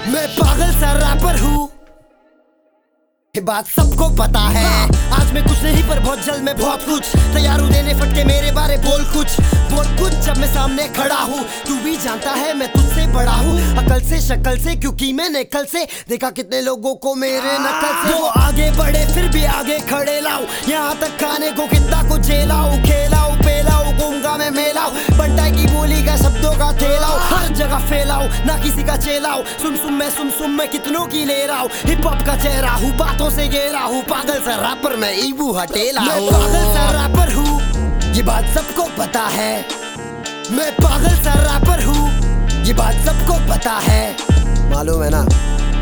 मैं पागल सा रैपर हूँ, ये बात सबको पता है। आज मैं कुछ नहीं पर बहुत जल्द मैं बहुत कुछ तैयार हूँ देने फटके मेरे बारे बोल कुछ जब मैं सामने खड़ा हूँ। तू भी जानता है मैं तुझसे बड़ा हूँ, अकल से शक्ल से, क्योंकि मैंने कल से देखा कितने लोगों को मेरे नकल से। वो आगे बढ़े फिर भी आगे खड़े लाऊं, यहाँ तक खाने को कितना को झेलाऊं, खेलाऊं पेलाऊं घूमगा मैं मेलाऊं, बंटाई की बोली का शब्दों का थेलाऊं, हर जगह फैलाऊं ना किसी का चेलाऊं। सुम मैं कितनों की ले रहा हूँ, हिप हॉप का चेहरा हूँ, बातों से घेरा हूँ, पागल सा रैपर मैं ईबू हटेला हूँ। मैं पागल सा रैपर हूँ, ये बात सबको पता है। मैं पागल सा रैपर हूँ, ये बात सबको पता है, मालूम है ना।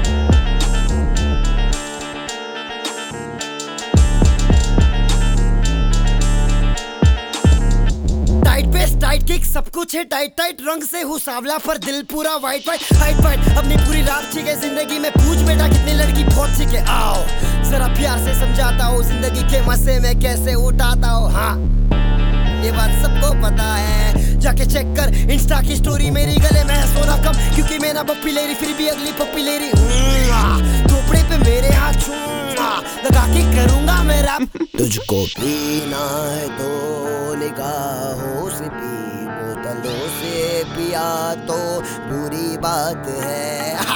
टाइट बेस टाइट किक सब कुछ है टाइट रंग से हूँ सांवला पर दिल पूरा वाइट हाइट अपनी पूरी रात ठीक है जिंदगी में। पूछ बेटा कितनी लड़की बहुत सीखे, आओ जरा प्यार से समझाता हूँ जिंदगी के मजे में कैसे उठाता हूँ। हाँ ये बात सबको पता है, जाके चेक कर इंस्टा की स्टोरी, मेरी गले में है सोना कम, क्योंकि मैं ना पप्पी ले रही फिर भी अगली पप्पी ले रही। थोपड़े पे मेरे हाथ लगा के करूंगा मैं रैप। तुझको पीना है तो निगाहों से पी, बोतलों से पिया तो बुरी बात है।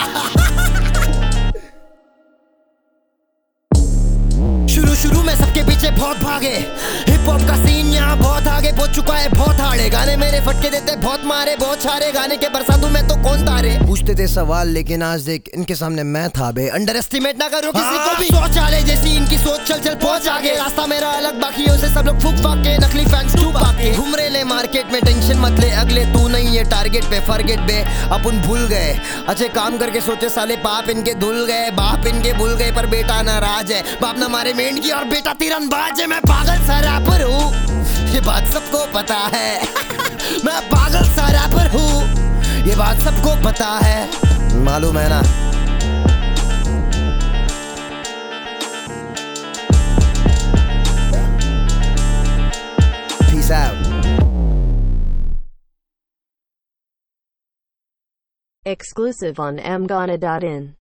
शुरू में सबके पीछे बहुत भागे, हिप हॉप का सीन यहाँ बहुत आगे पहुंच चुका है, बहुत हार्ड गाने मेरे फटके देते बहुत मारे, बहुत सारे गाने के बरसातों में तो कौन तारे। पूछते थे सवाल लेकिन आज देख इनके सामने मैं था बे। अंडर एस्टिमेट ना करो किसी को भी, सोच आले जैसी इनकी सोच, चल पहुंच आगे। रास्ता मेरा अलग बाकियों से, सब लोग फूक फाक के नकली फैंस चुप आके घूम रहे ले मार्केट में, टेंशन मत ले अगले तू नहीं है टारगेट पे, फॉरगेट बे अपन भूल गए अच्छे काम करके सोचे साले पाप इनके धुल गए, बाप इनके भूल गए पर बेटा नाराज है, बाप ना मारे मेंढ की और बेटा तीरंदाज है। मैं पागल सा रैपर हूँ, ये बात सबको पता है। मैं पागल सा रैपर हूँ, ये बात सबको पता है, मालूम है ना। Peace out. Exclusive on mghana.in.